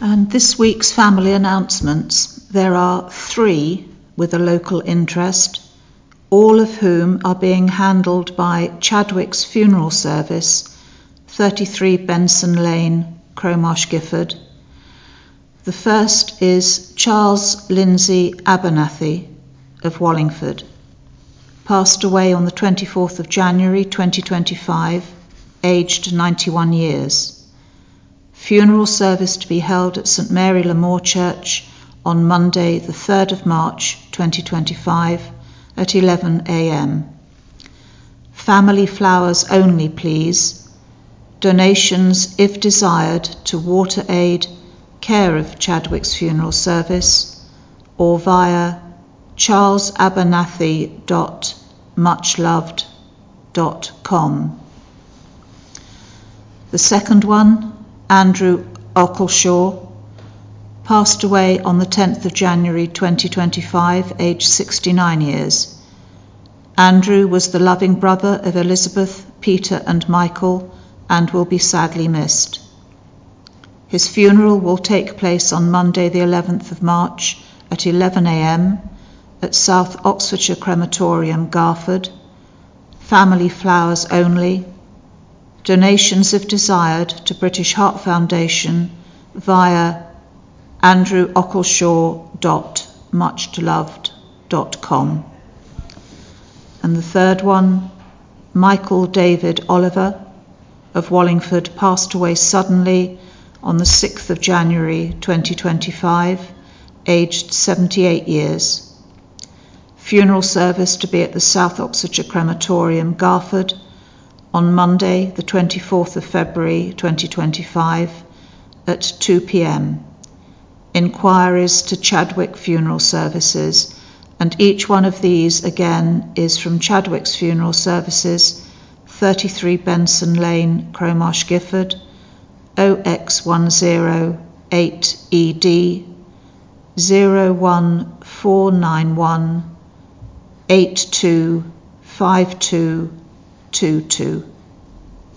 And this week's family announcements, there are 3 with a local interest, all of whom are being handled by Chadwick's Funeral Service, 33 Benson Lane, Cromarsh, Gifford. The first is Charles Lindsay Abernathy of Wallingford, passed away on the 24th of January 2025, aged 91 years. Funeral service to be held at St Mary Le More Church on Monday the 3rd of March 2025 at 11 a.m. Family flowers only, please. Donations, if desired, to Water Aid, care of Chadwick's Funeral Service, or via charlesabernathy.muchloved.com. The second one, Andrew Ockleshaw, passed away on the 10th of January 2025, aged 69 years. Andrew was the loving brother of Elizabeth, Peter and Michael, and will be sadly missed. His funeral will take place on Monday the 11th of March at 11 a.m. at South Oxfordshire Crematorium, Garford. Family flowers only. Donations, if desired, to British Heart Foundation via andrewockleshaw.muchloved.com. And the third one, Michael David Oliver of Wallingford, passed away suddenly on the 6th of January 2025, aged 78 years. Funeral service to be at the South Oxfordshire Crematorium, Garford, on Monday the 24th of February 2025 at 2 p.m. Inquiries to Chadwick Funeral Services, and each one of these again is from Chadwick's Funeral Services, 33 Benson Lane, Cromarsh, Gifford, OX108ED 01491 825222.